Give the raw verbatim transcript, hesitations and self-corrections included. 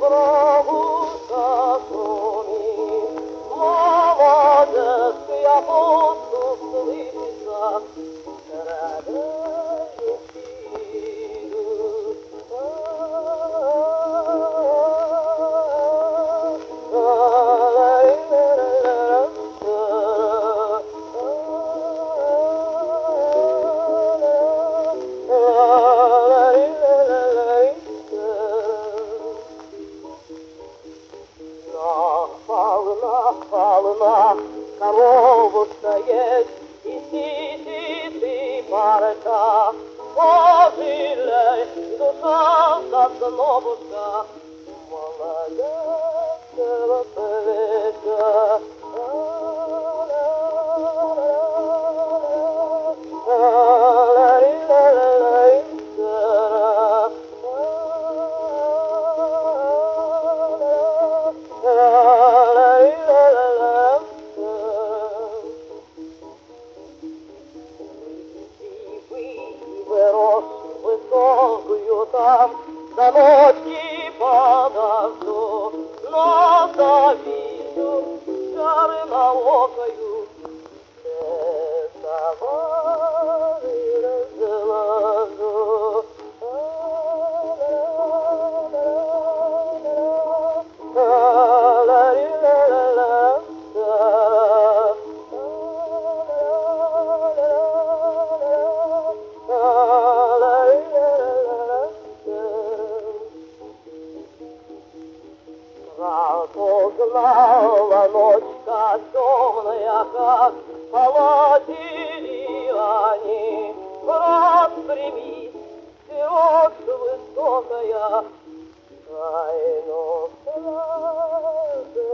Бабушка шумит, молодецкая воздух слышится, страдает силу. Полна коровушка есть, и сидит и парка. Пожалей, душа, сосновушка, молодецкого цвета. Высокую там до ночи подожду, но завидю черноокою, все товары разложу. Разузнала ночка темная, как полотили они. Распрямись, вперед высокая, тайну сразу